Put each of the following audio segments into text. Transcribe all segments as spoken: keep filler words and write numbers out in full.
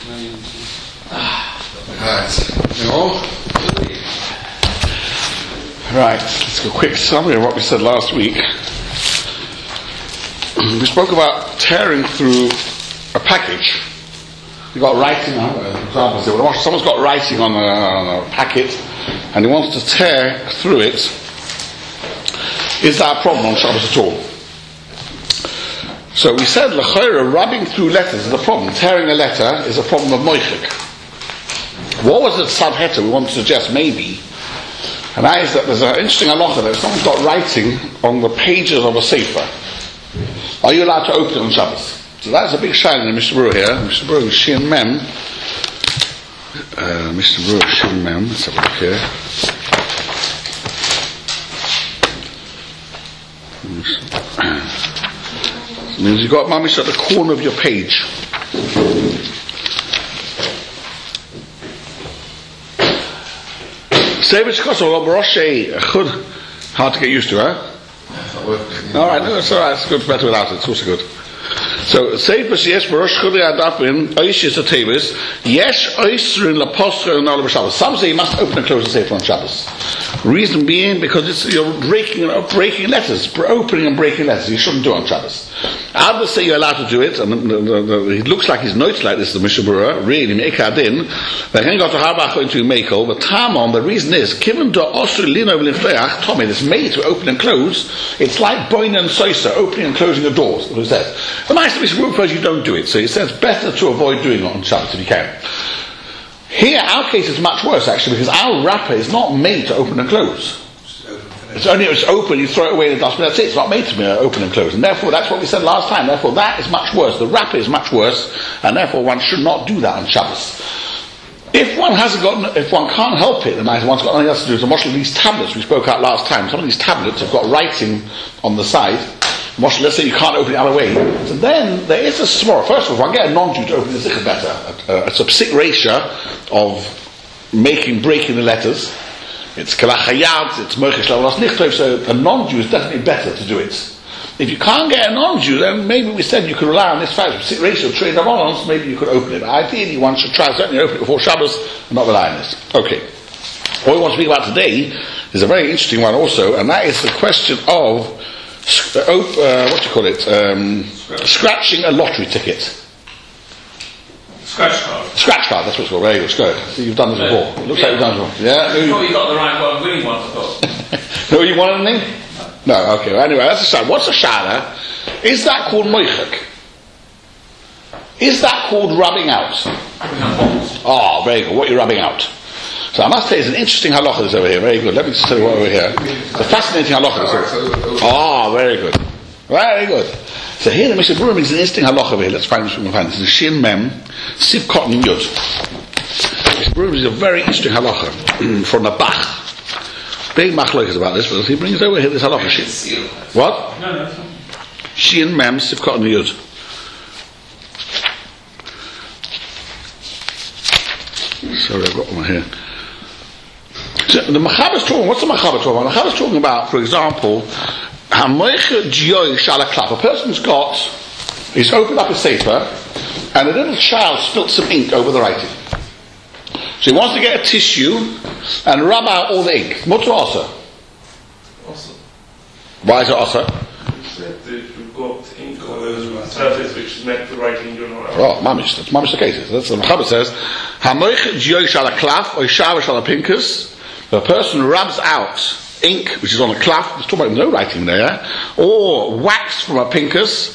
Right. Right. Let's go quick summary of what we said last week. We spoke about tearing through a package. You got writing on example. Someone's got writing on a, on a packet, and he wants to tear through it. Is that a problem on Shabbos at all? So we said, l'chayra, rubbing through letters is a problem. Tearing a letter is a problem of moichik. What was the subheter we want to suggest? Maybe, and that is that there's an interesting halacha that if someone's got writing on the pages of a sefer, are you allowed to open it on Shabbos? So that's a big shayla in Mishnah Berurah here. Mishnah Berurah is Shin Mem. Uh, Mishnah Berurah Shin Mem. Let's have a look here. It means you've got mamish at the corner of your page. Hard to get used to, huh? Alright, no, it's alright, it's good, better without it, it's also good. So, Seifers yes, Baruch Chuli Adapin, Oishis Atavis, Yesh Oisrin Lapostra and Olam Shabbos. Some say you must open and close the Sefer on Shabbos. Reason being, because it's, you're breaking breaking letters, opening and breaking letters. You shouldn't do it on Shabbos. Others say you're allowed to do it, and the, the, the, it looks like his notes like this, the Mishnah Berurah, really, Me'ekadin. They can go to Harbach into Mekel, but Tamon, the reason is, given to Osri Lino V'Linfleach, Tommy, it's made to open and close, it's like Boin and Soisa, opening and closing the doors, what it says. The Meister Mishnah Berurah prefers you don't do it, so it says better to avoid doing it on Shabbos if you can. Here, our case is much worse actually, because our wrapper is not made to open and close. It's only it's open, you throw it away in the dustbin, that's it. It's not made to be open and close. And therefore, that's what we said last time. Therefore, that is much worse. The wrapper is much worse, and therefore one should not do that on Shabbos. If one hasn't got, if one can't help it, then one's got nothing else to do. So much of these tablets we spoke out last time, some of these tablets have got writing on the side. Moshe, let's say you can't open it the other way. So then there is a small. First of all, if I get a non-Jew to open the zikr better, it's a psik ratio of making breaking the letters. It's kalachayad, it's mochesh lavas nichtov. So a non-Jew is definitely better to do it. If you can't get a non-Jew, then maybe we said you could rely on this fact of psik ratio, trade of honors. Maybe you could open it. But ideally, one should try certainly open it before Shabbos and not rely on this. Okay. What we want to speak about today is a very interesting one also, and that is the question of Uh, uh, what do you call it? Um, scratching a lottery ticket. Scratch card. Scratch card, that's what it's called. Very good. Good. So you've done this before. It looks yeah. like you've done this before. Yeah. You probably got the right one, winning one, I thought. No, you want anything? No. no. Okay. Well, anyway, that's a shana. What's a shana? Is that called moichik? Is that called rubbing out? Oh, very good. What are you rubbing out? So I must say, it's an interesting halacha that's over here. Very good. Let me just tell you what over here. It's a fascinating halacha. Oh, very good. Very good. So here the Mishnah Berurah brings an interesting halacha over here. Let's find this we can find. This is Shin Mem, Siv Cotton Yud. Mishnah Berurah brings a very interesting halacha from the Bach. Big machlokas about this, but he brings over here this halacha. Shin. What? No, no. Shin Mem, Siv Cotton Yud. Sorry, I've got one here. So the Machaber is talking, what's the Machaber talking about? The Machaber is talking about, for example, a person's got, he's opened up a sefer, and a little child spilt some ink over the writing. So he wants to get a tissue and rub out all the ink. Mutter asa? Asa. Why is it asa? If you've got ink on the surface which is meant for writing, you're not allowed. Oh, mamish, that's mamish the case. That's what the Machaber says. The person rubs out ink, which is on a cloth, let's talk about no writing there, or wax from a pinkus.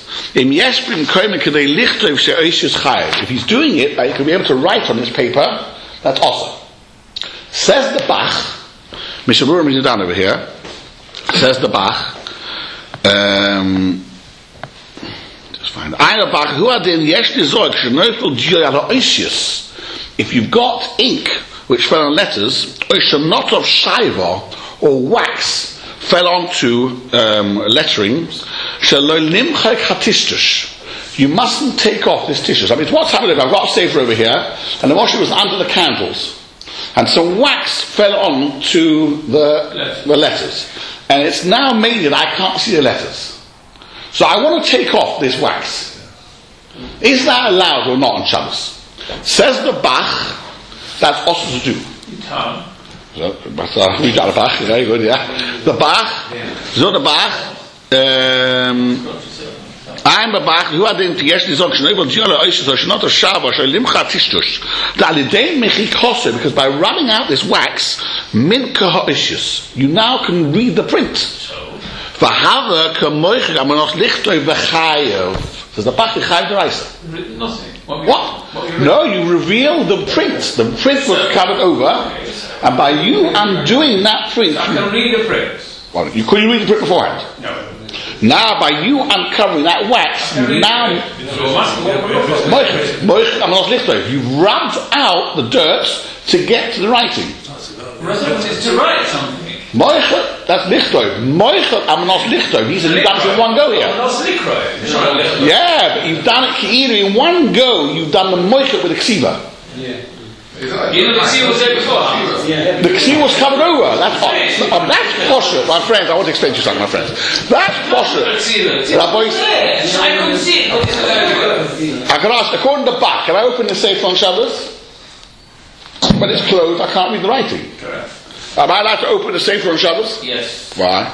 If he's doing it, he can be able to write on this paper, that's awesome. Says the Bach, Mishnah Berurah brings it down over here, says the Bach, um, just find if you've got ink which fell on letters, not of shaiva or wax fell onto um, lettering, you mustn't take off this tissue. I mean, what's happening? I've got a sefer over here, and the washer was under the candles, and some wax fell onto the, the letters, and it's now made that I can't see the letters. So I want to take off this wax. Is that allowed or not on Shabbos? Says the Bach, that's also to do. So, that's uh, we got a Bach, very good, yeah. The Bach, so the Bach, um, I'm a Bach, who are the yes, the Zog Schnabel, Giola Oishis, or Shnot, or Shabash, or Limcha Tishtush. The Alidain Mechi Kose, because by rubbing out this wax, Minka Ha'ishis, you now can read the print. V'hava Kamoich, Amanoch Lichtoi V'chayev. Says the Bach, V'chayev the Reisa. Nothing. What? what? No, you reveal the print. The print was covered over, and by you undoing that print, I can read the print. Well, you couldn't read the print beforehand. No. Now, by you uncovering that wax, you now you rubbed out the dirt to get to the writing. It's to write something. Moichet, that's lichtov. Moichet, Amanos lichtov. He says you've done it in one go here. Yeah, but you've done it either in one go. You've done the moichet with the ksiva. Yeah. You know the ksiva was there before. Yeah. The ksiva was covered over. That's oh, that's posher, my friends. I want to explain to you something, my friends. That's posher. Rabbi, I couldn't see it. I can ask, according to the Bach, can I open the safe on Shabbos? But it's closed. I can't read the writing. Correct. Am I allowed to open the safe on Shabbos? Yes. Why?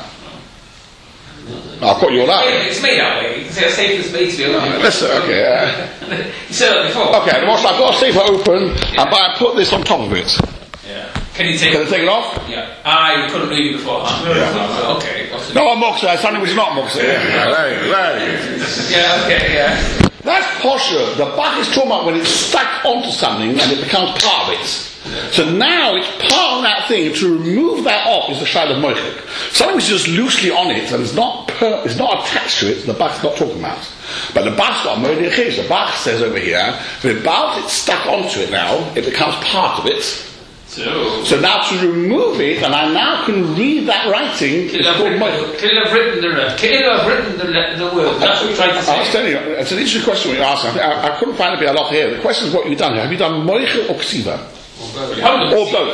No. I'll put you all out. It's made that way. You can say a safe is made to be open. Listen, okay. Uh, you said that before. Okay, the most I've got a safe open, yeah. And I put this on top of it. Yeah. Can you take Can it? I take it off? Yeah. Ah, you couldn't read it before, huh? Yeah. Okay. No, I'm Moxa. Something which is not Moxa. Yeah, very, very. Yeah, okay, yeah. That's posher. The Bach is talking about when it's stuck onto something and it becomes part of it. So now it's part of that thing. To remove that off is the shayla of moichik. Something which is just loosely on it and is not per, is not attached to it. The Bach's not talking about. But the Bach's got moichik. The Bach says over here, that about it's stuck onto it now, it becomes part of it. So, so now to remove it, and I now can read that writing. Could have written, could have written the could have written the, the word. That's what you're trying to say. I was telling you, it's an interesting question when you ask. I, I, I couldn't find it a lot here. The question is what you've done here. Have you done moichik or ksiva? Or both.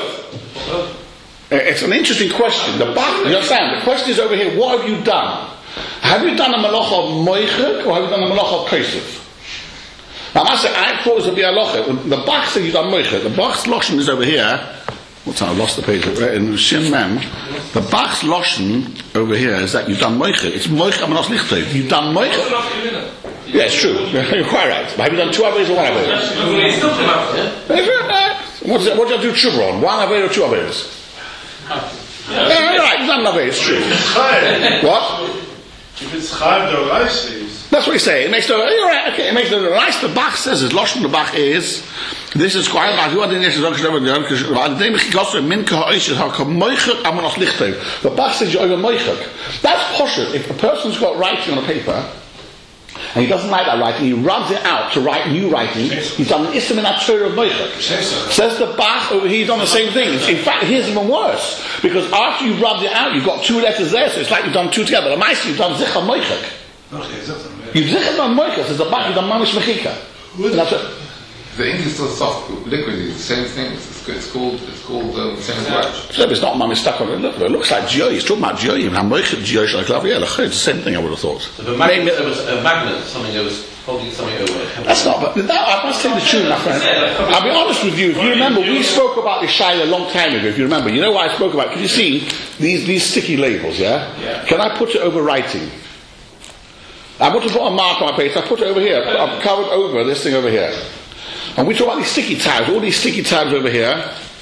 It's an interesting question. The Bach, you understand? The question is over here, what have you done? Have you done a malacha of moichik or have you done a malacha of kesef? Now I say, I thought it would be a malacha. The Bach says you've done moichik. The Bach's loshon is over here. What's that? I lost the page. In Shin Mem, the Bach's loshon over here is that you've done moichik. It's moichik amanos lichtov. You've done moichik. Yeah, it's true. You're quite right. But have you done two averos or one avero? What does what do you do tshuva on? One avero or two averos? Yeah, yeah, right. You've done an avero. It's true. What? If it's chayv the rice is. That's what he's saying. It makes the you're right. Okay, it makes the rice. The Bach says is loshon. The Bach is this is quite about who are the next zog shnever the because the name chikosu minka ha'ishes ha kamoichik amanos lichtov. The Bach says you're over moichik. That's poshut. If a person's got writing on a paper. And he doesn't like that writing, he rubs it out to write new writing. He's done an ism in that Torah of Moichik. Says the Bach over here, he's done the same thing. In fact, here's even worse. Because after you rubbed it out, you've got two letters there, so it's like you've done two together. The Maisi, you've done Zichar Moichik. You've Zichar done Moichik, says the Bach, you've done Mamish Mechika. The ink is still soft, liquid. It's the same thing. It's, it's called. It's called um, the same as wax. So it's not mamish stuck on it. Look, it looks like Gio. He's talking about Gio. How much Gio should I love? Yeah, look, it's the same thing. I would have thought. So the magnet, there was a magnet, something that was holding something over. That's not. But that, I must tell you the truth, my friend. I'll be honest with you. If you remember, we spoke about this shayla a long time ago. If you remember, you know why I spoke about it? Can you see these these sticky labels? Yeah. Yeah. Can I put it over writing? I want to put a mark on my page. I put it over here. I've covered over this thing over here. And we talk about these sticky tabs, all these sticky tabs over here.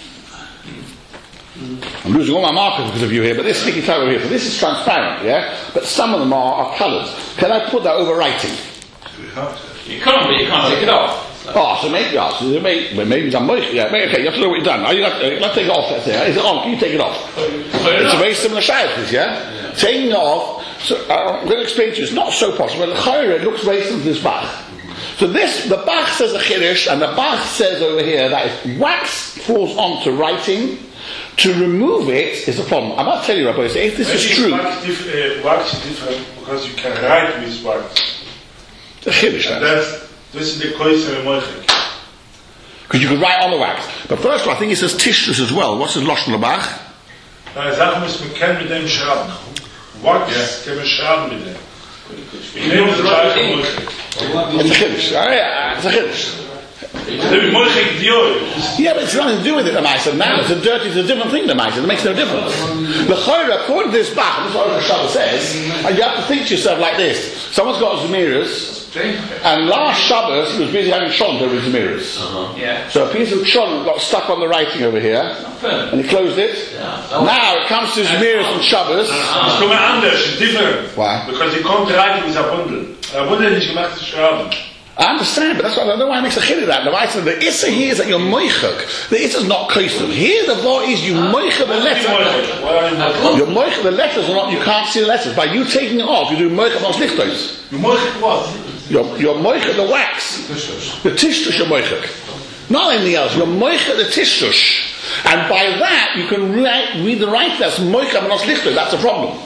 I'm losing all my markers because of you here, but this sticky tab over here, so this is transparent, yeah? But some of them are, are coloured. Can I put that over writing? You can't, but you can't take it off. Oh, so maybe, oh, so maybe, maybe I'm yeah, maybe, okay, you have to know what you've done. Now you have to, let's take it off, that's it. Is it on? Can you take it off? It's a very similar shaykhs, yeah? yeah? Taking it off, so, uh, I'm going to explain to you, it's not so possible, but the chayre, it looks very similar to this Bach. So this, the Bach says a chiddush, and the Bach says over here that if wax falls onto writing, to remove it is a problem. I'm not telling you, Rabbi, if this Maybe is true. Wax, dif- uh, wax is different because you can write with wax. The chiddush, and that's, this is the koiser moichik. Because you could write on the wax. But first of all, I think it says tishrus as well. What's the Lashon Bach? Na, Sachen muss man kennen mit dem Schraben. Wax kann man schraben mit dem. Ich nehme das gleiche moichik. It's a chiddush. Oh, yeah, it's a chiddush. Yeah, but it's nothing to do with it, the Maisa. Now it's a dirty, it's a different thing, the Maisa. It makes no difference. The Chayra, according to this Bach, this is what the Shabbat says, and you have to think to yourself like this. Someone's got Zemiras, and last Shabbos he was busy having Shont over his Zemiras. Uh-huh. Yeah. So a piece of Shont got stuck on the writing over here, and he closed it. Yeah. Now it comes to Zemiras and Shabbos. It's kommen anders, it's different. Why? Because he can't write with a bundle. A bundle is gemacht zu schreiben. I understand, but that's why I don't know why it makes a chid of that. The Maisa, the Issa here is that you're moichak. The Issa is not kosher. Here the law is you moichak the letter. You're moichak the letters or not, you can't see the letters. By you taking it off, you do moichak non slichtos. You moichak what? You're, you're moichak the wax. The tishtush you're moichak. Not anything else. You're moichak the tishtush. And by that, you can write, read the right that's moichak non slichtos. That's the problem.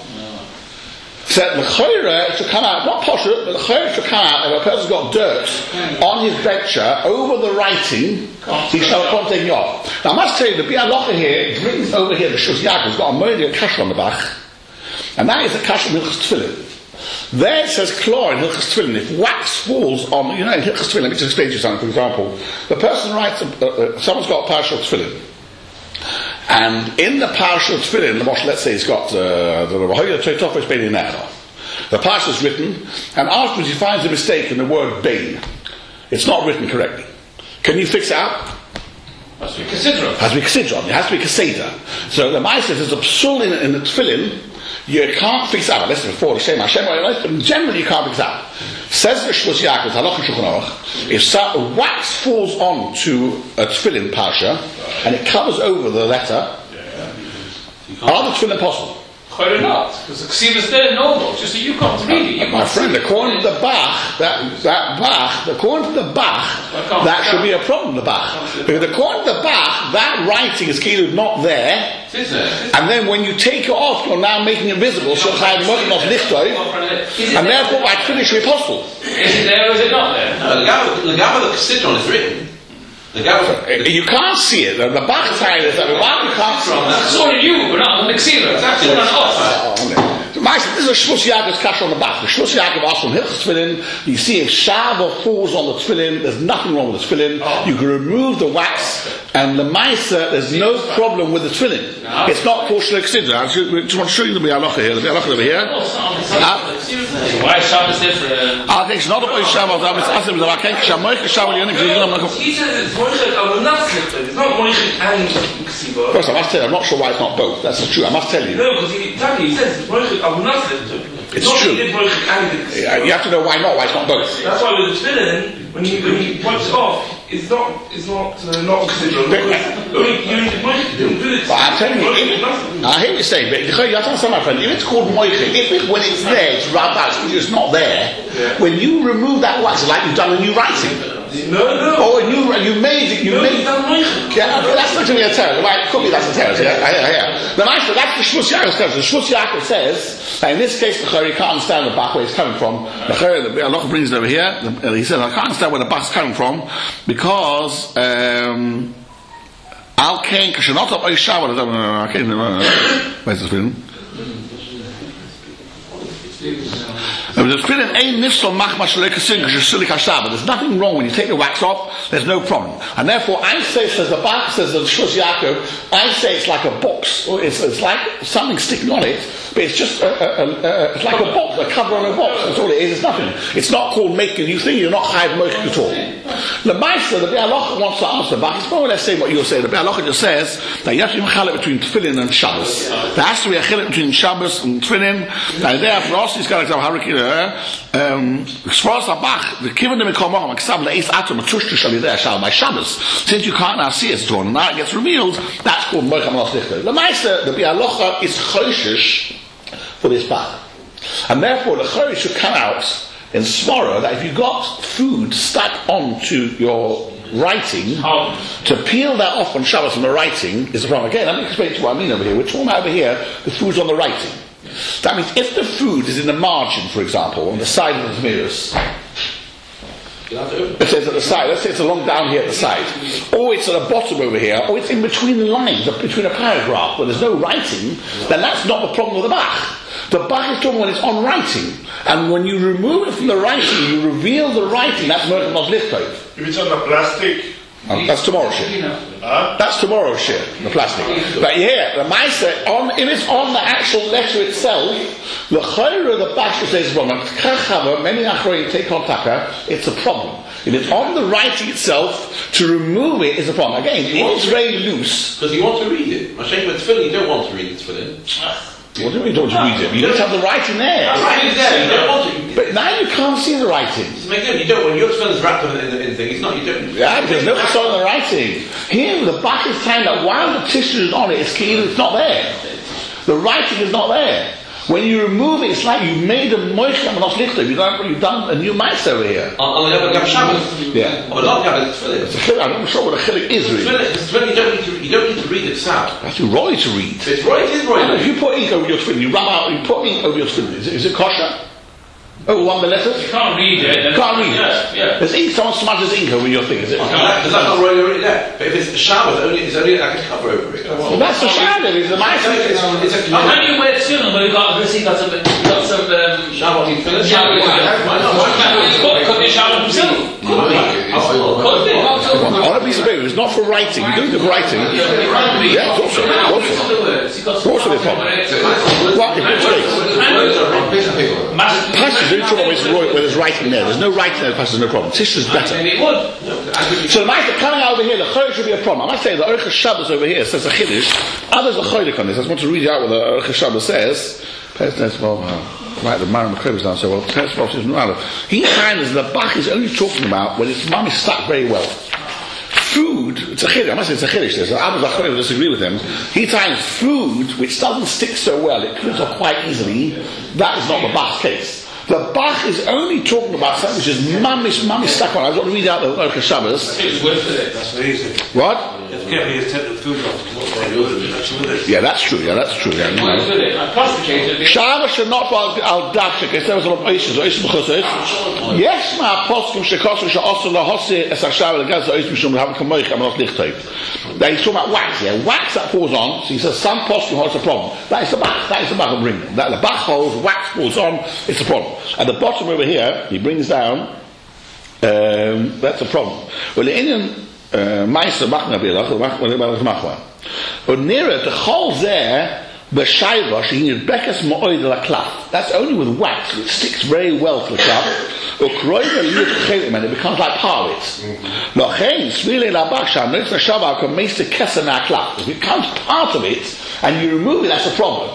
So the chayra should come out, not poshut, but the chayra should come out if a person's got dirt on his bencher over the writing, he shall not take it off. Now I must tell you, the Bialocha here brings over here the Shus Yaakov's got a murder kasha on the back, and that is a kasha of Hilchas Tefillin. There it says klor in Hilchas Tefillin. If wax falls on, you know, in Hilchas Tefillin, let me just explain to you something. For example, the person writes, uh, uh, someone's got a parasha of Tefillin. And in the Parsha of Tefillin, the Moshe, let's say he's got uh, the Rahoya Toitofos Bein Nero. The Parsha is written, and afterwards he finds a mistake in the word Bein. It's not written correctly. Can you fix it up? Has to be Kesidron. Has to be Kesidron. It has to be Keseda. So the Maisa says, there's a psul in, in the Tefillin, you can't fix it up. Listen, before the Shem Hashem, but generally you can't fix it up. Says the Shvus Yaakov, Halach and Shulchan Aruch, if so, wax falls on to a Tefillin Parsha, and it covers over the letter, are the Tefillin possible? Quite not, because the Ksiv is there normal, just that you can't read it. My friend, according to the Bach, that, that Bach, according to the Bach, that should be a problem, the Bach. Because according to the Bach, that writing is clearly not there, and then when you take it off, you're now making it visible, so and therefore by finish it possible. Is it there or is it not there? No, the Gabba the Kesidron is written. The Gabba, you can't see it. The, the Bach side is that the Bach you can't see it. It's only you, but not on the Ksiv. It's actually on us. Master, this is a Shvus Yaakov's kasha on the back. The Shvus Yaakov asks from Hilchas Tefillin, you see if Shava falls on the Tefillin, there's nothing wrong with the Tefillin. Oh. You can remove the wax, and the Maisa, there's no problem with the Tefillin. No. It's not kosher Kesidron. I just want to show you the Bialocha here. The Bialocha over here. Why is Shabbos different? I think it's not about Shabbos. I'm asking them, I can't Shabbos, Shabbos, he says it's Moishek, I will not slip it. It's not Moishek and Ksiva. First, I must tell you, I'm not sure why it's not both. That's true, I must tell you. No, because he, exactly, he says it's Moishek, I will not slip it. It's true. Yeah, you have to know why not, why it's not both. That's why with the Tefillin, when he, when he wipes it off, it's not, it's not, uh, not Kesidron. Only you need Moishek, you don't do it. But I'm telling you, if, I hear what you're saying, but you have to understand, my friend, if it's called Moishek, if it, when it's there, it's rubbed out, it's not there, yeah. When you remove that wax, it's like you've done a new writing. No, no. Or you, you made it, you no, made it. Yeah, that's not to be a terror. Right, it could be that's a terror. Yeah, yeah, yeah. The nice, that's the Shvus Yaakov's terror. The Shvus Yaakov says, that in this case, the Chari can't understand the Bach where it's coming from. The Chari, the Allah brings it over here. The, he says, I can't understand where the Bach's coming from because, um, Al Kain, Kashanot of Oishawa, I can't remember. Where's this film? There's nothing wrong when you take the wax off, there's no problem. And therefore, I say, says the Bach, says the Shvus Yaakov, I say it's like a box, or it's, it's like something sticking on it, but it's just a, a, a, a, it's like a box, a cover on a box, that's all it is, it's nothing. It's not called making a new thing, you're not chayav mochik at all. The Meister, the Bialocha wants to answer the Bach, it's more or less saying what you're saying. The Bialocha just says that you have to be mechalek between Tefillin and Shabbos. There has to be a chilek between Shabbos and Tefillin, and therefore also he's got to have a Um, Bach, the given them by Shabbos. Since you can't now see it drawn, and now it gets revealed, that's called Mocham Los Lichter. The Meister, the Bialocha, is choshish for this Bach. And therefore the choshish should come out in Smora that if you got food stuck onto your writing, oh. to peel that off on Shabbos from the writing is the problem. Again, let me explain to you what I mean over here. We're talking about over here, the food's on the writing. That means if the food is in the margin, for example, on the side of the Zemiras, it says at the side, let's say it's along down here at the side, or it's at the bottom over here, or it's in between the lines, between a paragraph where there's no writing, then that's not the problem with the Bach. The Bach is talking when it's on writing. And when you remove it from the writing, you reveal the writing, that's Merchant Nos Lichtov. If it's on the plastic, Um, that's tomorrow's shit. huh? That's tomorrow's shit, the plastic. But yeah, the Meister, on, if it's on the actual letter itself, the Chayra, the Bach says, many Achroim take on taka, it's a problem. If it's on the writing itself, to remove it is a problem. Again, it's very loose. Because you want to read it. Mashiach with tefillin, you don't want to read the tefillin. What do you mean don't you read it? You don't have the writing there. The writing's there, you don't want to. But now you can't see the writing. It's make them, you don't, when your tefillin's wrapped up in the, in the thing, it's not, you don't. Yeah, there's no sign of the writing. Here, the Bach is saying that while the tissue is on it, it's clear it's not there. The writing is not there. When you remove it, it's like you made a moicham and lichtov. You've done, you've done a new mice over here. On, on the Gab Shabbos. Yeah. But not Gab, it's tefillin. It's a chilek. I'm not sure what a chilek is really. Tefillin, it's tefillin, you don't need to, you don't need to read it out. That's too roy to read. It's right, it is right. If you put ink over your tefillin, you rub out, you put ink over your tefillin. Is it, is it kosher? Oh, one of the letters? You can't read it. then- Can't read Yeah, it. yeah. There's ink. Someone smudges ink over your thing. Is it? Because that's not really already there. But if it's a Shabbos, only, it's only like a cover over it. Well, that's the shadow. It's the mice. It's, it's a How can you wear tefillin when you got this? You got some, you got some. Um, Shabbos, you fill it. Shabbos, yeah. Why not? Could be Shabbos himself. Could be. Could be. On a piece of paper. It's not for writing. You do it for writing. Yeah, it's also. Also. It's also the problem. Well, in which case? On a piece of paper. Passage, the only trouble is where there's writing there. There's no writing there, the passage, no problem. Tish is better. And it would. So the Meister coming out over here, the Chodesh should be a problem. I must say, the Orchos Shabbos over here says a Chiddush. Others are Chodesh on this. I just want to read you out what the Orchos Shabbos says. Well, uh, right, the Maram McCrae down, so well, he finds the Bach is only talking about when its mum is stuck very well. Food, it's a chiddush, I must say it's a chiddush, there's others that will disagree with him. He finds food which doesn't stick so well, it cleans off quite easily. That is not the Bach's case. The Bach is only talking about something which is mummish, mummish stuck on. I just want to read out the Orchos Shabbos. It's worth it. That's very easy. What? It's careful, you take the food off. That's with it. Yeah, that's true, yeah, that's true. Yeah, It's worth it. I prosecuted it. Shabbos should not fall al dafshik. It's there was a lot of oishas, oishas b'chusos. Yes, ma apostle shekosu she'osu lahosir es hashav l'gaz oishas mishum l'hav kamoich amanos lichtov. Now he's talking about wax here. Wax that falls on. So he says some apostle holds a problem. That is the Bach. That is the Bach of bringing. That the Bach holds, wax falls on. It's a problem. At the bottom over here, he brings down. Um, that's a problem. Well, the Indian meister machna bilach, machna machna. But nearer the hole there. B'shayva shehin bekas ma'oid laklaf. That's only with wax. It sticks very well to the klaf. Ukroiva liyut chelim, and it becomes like parvit. Lochein svile labach sham nitz nashav can make the kesa naklaf. If it becomes part of it and you remove it, that's a problem.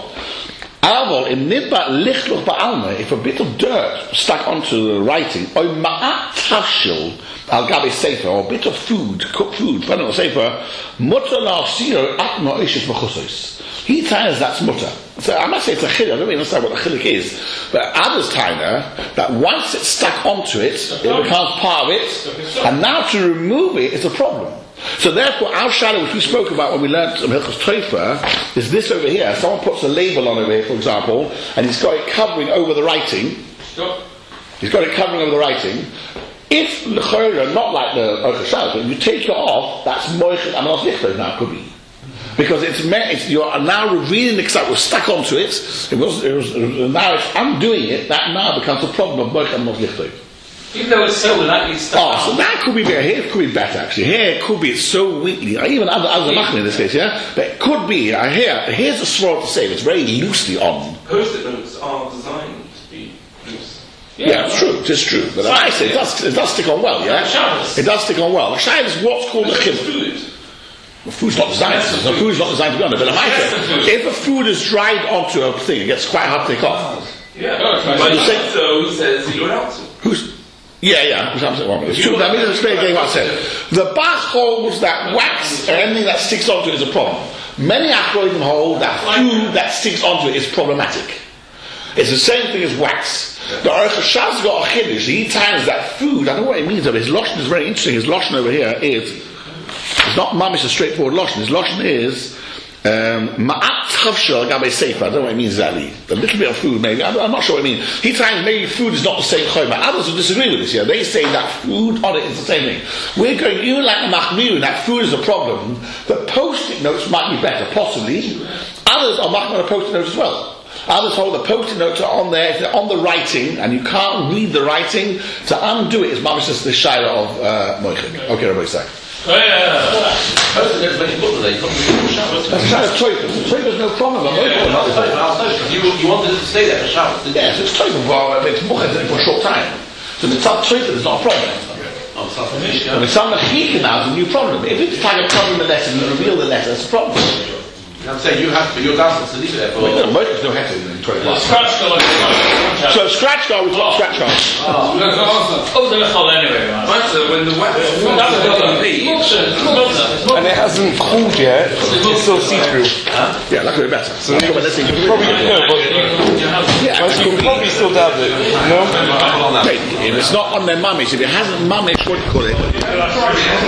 Avol im nidba lichluch ba'alma. If a bit of dirt stuck onto the writing, or ma'at tafshil al gabe sefer, or a bit of food, cooked food, put on a sefer, mutter la'asir atma oishis b'chusos. He tells that's mutter. So I must say it's a chilek. I don't really understand what a chilek is. But others tell that once it's stuck onto it, it becomes part of it, and now to remove it is a problem. So therefore, our shadow, which we spoke about when we learned some Hilchos Teifa, is this over here. Someone puts a label on over here, for example, and he's got it covering over the writing. He's got it covering over the writing. If l'chora, not like the Orchos Shabbos, when you take it off, that's moichet amanos lichtov now, could be. Because it's meant, it's, you are now revealing the ksat was stuck onto it. It was, it was, it was now it's undoing it. That now becomes a problem of moichet amanos lichtov. Even though it's so that it's stuck. Oh, so that could be better. Here it could be better actually. Here it could be it's so weakly. Even other other machne in this case, yeah. But it could be. Uh, here, here's a sword to say it's very loosely on. Post-it notes are designed to be loose. Yeah, yeah, it's true. It's true. But I say it does, it does stick on well. Yeah, it does stick on well. The shayla is what's called a chiluk. The food's not designed. The food's not designed to be on it. But if a food is dried onto a thing, it gets quite hard to take off. Yeah. But so says you're out. Who's? Yeah, yeah. It's true. That means explain again what I said. The Bach holds that wax or anything that sticks onto it is a problem. Many Achronim hold that food that sticks onto it is problematic. It's the same thing as wax. The Orchos Shabbos got a chiddush. He tells that food. I don't know what it means. But his lashon is very interesting. His lashon over here is it's not mamish a straightforward lashon. His lashon is ma'at tavshel gabe sefer. I don't know what it means exactly. A little bit of food, maybe. I'm, I'm not sure what it means. He tells maybe food is not the same chayma. Others will disagree with this here. They say that food on it is the same thing. We're going even like the machmir, that food is a problem. The post-it notes might be better, possibly. Others are machmir on a post-it note as well. Others hold the post-it notes are on there, if they're on the writing, and you can't read the writing, to undo it is mamish just the shaila of uh, Moichin. Okay, Rabbi Isaac. Oh, yeah. Post-it notes when you put them there, you can't read the Shabbos. That's a shaila of Toikum. Toikum's no problem. I'm Yeah, not you, you wanted it to stay there for Shabbos, didn't you? Yes, it's Toikum. Well, it's Muchet for a short time. So the top Toikum is not a problem. Oh, it's not for me, When yeah. it's something Mechika now, it's a new problem. If it's tag a problem in the letter and you reveal the letter, that's a problem. I'm saying you have to, you're doubtful to leave it there for... No, Moichin's no heter in twenty-one. Scratch card. So scratch card, we've got scratch card. Oh, the lechol anyway, man. Matter when the wax That was on the the page. And it hasn't cooled yet. It's still see-through. Yeah, that could be better. So let's see. Probably no, but Yeah, you can probably still dab it. No. If it's not on their mummies, if it hasn't mummies, what do you call it?